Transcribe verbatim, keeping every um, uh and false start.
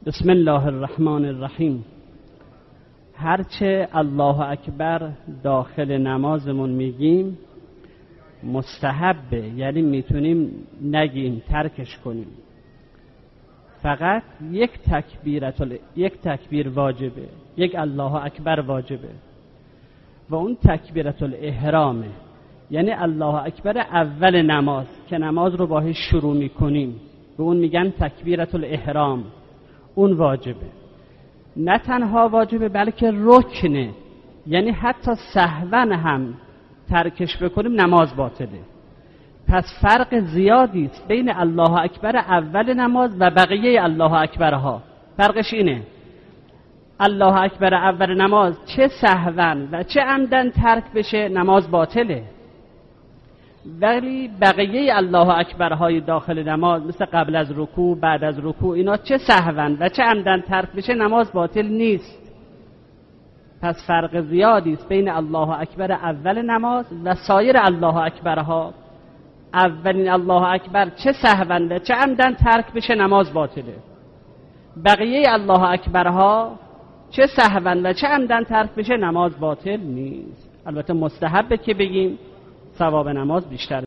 بسم الله الرحمن الرحیم. هرچه الله اکبر داخل نمازمون میگیم مستحبه، یعنی میتونیم نگیم، ترکش کنیم. فقط یک تکبیرت ال... یک تکبیر واجبه، یک الله اکبر واجبه و اون تکبیرت الاحرامه، یعنی الله اکبر اول نماز که نماز رو باهاش شروع میکنیم به اون میگن تکبیرت الاحرام، اون واجبه. نه تنها واجبه بلکه رکنه، یعنی حتی سهوا هم ترکش بکنیم نماز باطله. پس فرق زیادی است بین الله اکبر اول نماز و بقیه الله اکبرها. فرقش اینه الله اکبر اول نماز چه سهوا و چه عمدن ترک بشه نماز باطله، ولی بقیه الله اکبرهای داخل نماز مثل قبل از رکوع، بعد از رکوع، اینا چه سهوا و چه عمدن ترک بشه نماز باطل نیست. پس فرق زیادی است بین الله اکبر اول نماز و سایر الله اکبرها. اولین الله اکبر چه سهوا و چه عمدن ترک بشه نماز باطله، بقیه الله اکبرها چه سهوا و چه عمدن ترک بشه نماز باطل نیست. البته مستحبه که بگیم ثواب نماز بیشتر